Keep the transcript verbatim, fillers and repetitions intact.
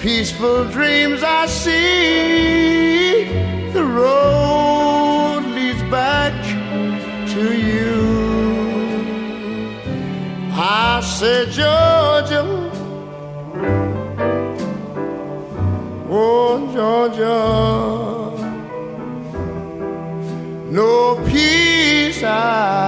peaceful dreams I see, the road leads back to you. I said, Georgia, oh Georgia, no peace I